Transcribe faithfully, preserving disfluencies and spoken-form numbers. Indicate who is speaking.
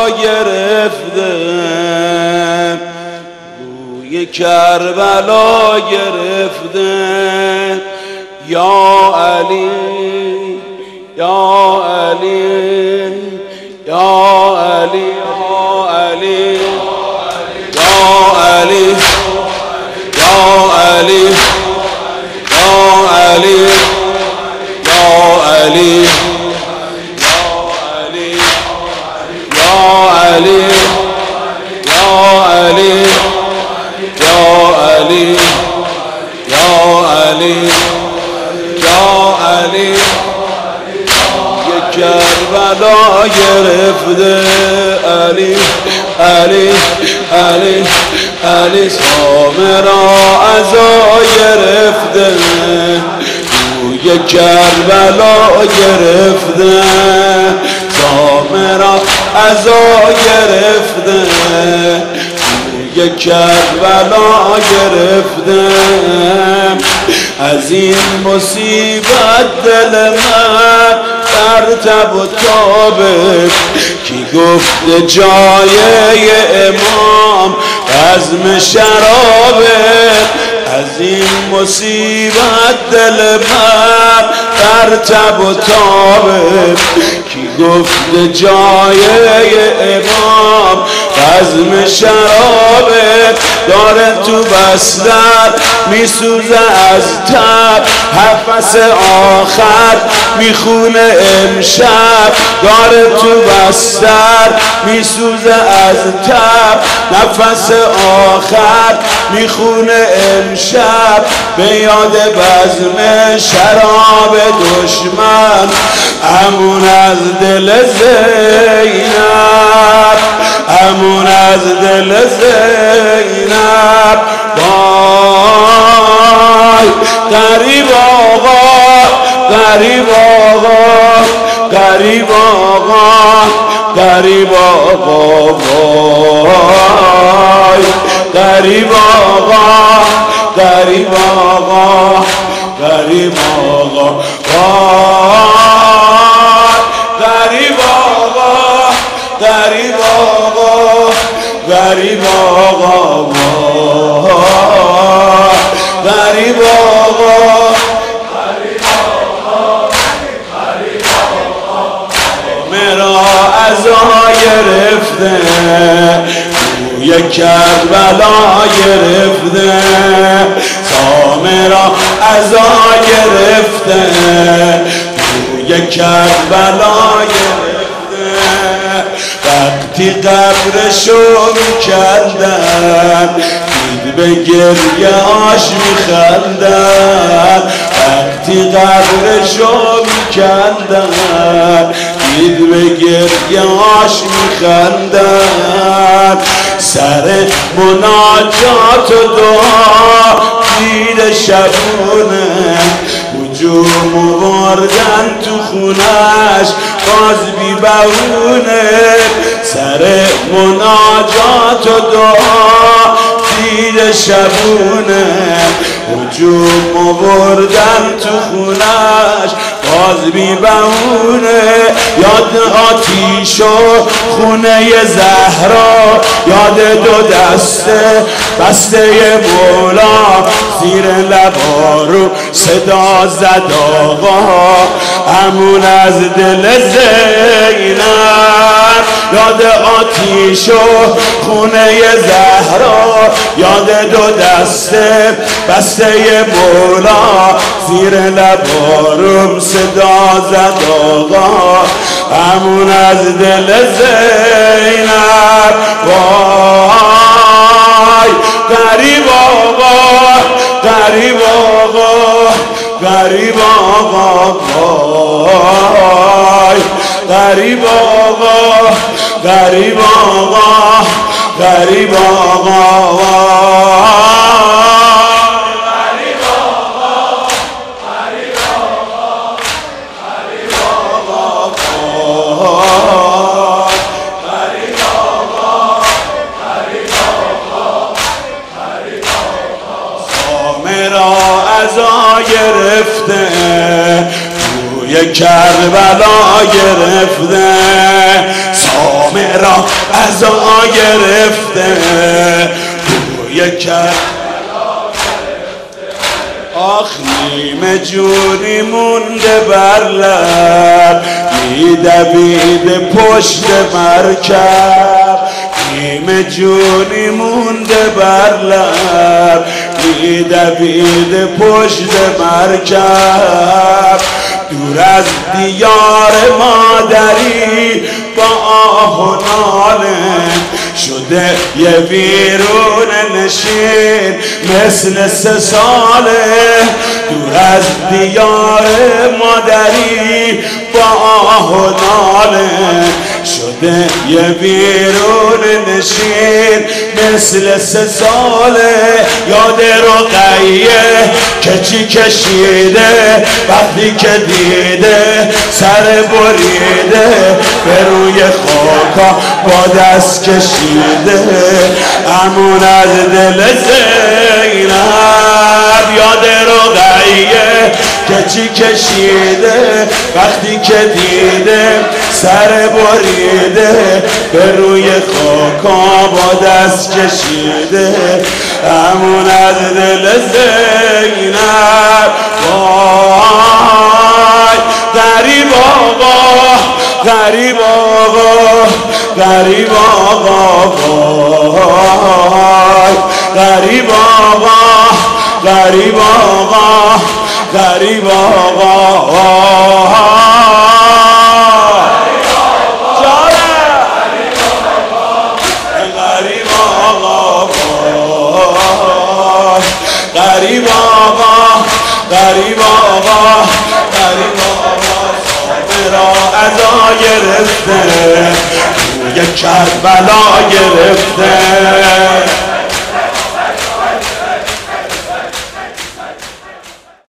Speaker 1: گرفته، بوی کربلا گرفته. یا علی یا علی یا علی یا علی یا علی یا علی یا علی یا علی یا علی یا علی یا علی یا علی یا علی. یک کربلا گرفته، علی علی علی علی سامرا عزا گرفته، بوی کربلا گرفته، سامرا عزا گرفته، بوی کربلا گرفته. از این مصیبت دل من در تب و تابه، کی گفت جای امام بزم شرابه. از این مصیبت دل من در تب و تابه، کی گفت جای امام بزم شرابه. داره تو بستر میسوزه از تب، نفس آخر میخونه امشب. داره تو بستر میسوزه از تب، نفس آخر میخونه امشب. به یاد بزم شراب دشمن، امون از دل زینب، امون از دل زینب. وای غریب آقا، غریب آقا، غریب آقا، غریب آقا. وای غریب آقا، غریب آقا، غریب آقا. وای غریب آقا، غریب آقا، غریب آقا. غریب آقا، غریب آقا، غریب آقا. مرا عزا گرفته، بوی کربلا گرفته، سامرا عزا گرفته، بوی کربلا گرفته. وقتی قبرشو میکردن، دید به گریه‌اش میخندن. وقتی قبرشو میکردن، دید به گریه‌اش میخندن. سر مناجات و دعا دید شبونه، هجوم وردن تو خونش باز بی بهونه. سر مناجات و دعا دید شبونه، هجوم وردن تو خونش باز بی بهونه. یاد آتیش و خونه زهرا، یاد دو دسته بسته مولا، زیر لبارو صدا زد آقا، همون از دل زینب. یاد آتیش و خونه زهرا، یاد دو دسته بسته مولا، زیر لبارم صدا زد آقا، همون از دل زینب. وای غریب آقا، غریب آقا، غریب آقا. وای غریب آقا، غریب آقا، غریب آقا. گرفته، بوی کربلا گرفته، سامرا را قضا گرفته، بوی کربلا گرفته. آخ نیمه جونی مونده بر لب، میدوید پشت مرکب. نیمه جونی مونده بر لب، میدوید پشت مرکب. دور از دیار مادری با آه و ناله، شده یه ویرون نشین مثل سه ساله. دور از دیار مادری با آه و ناله، شده یه ویرون نشین مثل سه ساله. یاد رقیه که چی کشیده وقتی که دیده سر بریده، به روی خاکا با دست کشیده. امون از دل زینب یاد رقیه که چی کشیده وقتی که دیده سر بریده، به روی خاکا با دست کشیده. امون از دل زینب. وای غریب آقا، غریب آقا، غریب آقا، وای غریب آقا، غریب آقا، غریب آقا. غریب آقا، غریب آقا، غریب آقا، را عزا گرفته، بوی کربلا گرفته.